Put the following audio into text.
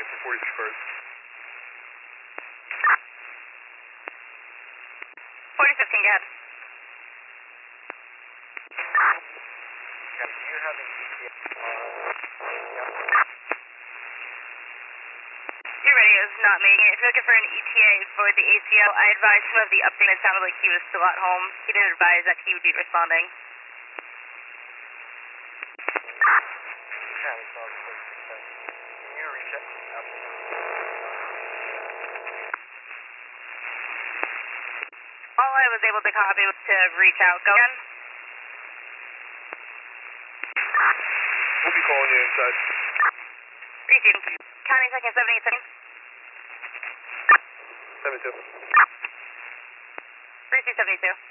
46 4015, go ahead. Do you have an ETA? Your radio is not making it. If you're looking for an ETA for the ACL, I advised him of the update. It sounded like he was still at home. He did advise that he would be responding. Can you reach it? All I was able to copy was to reach out. Go again. We'll be calling you inside. Receiving. County second 787. 72. Receive 72.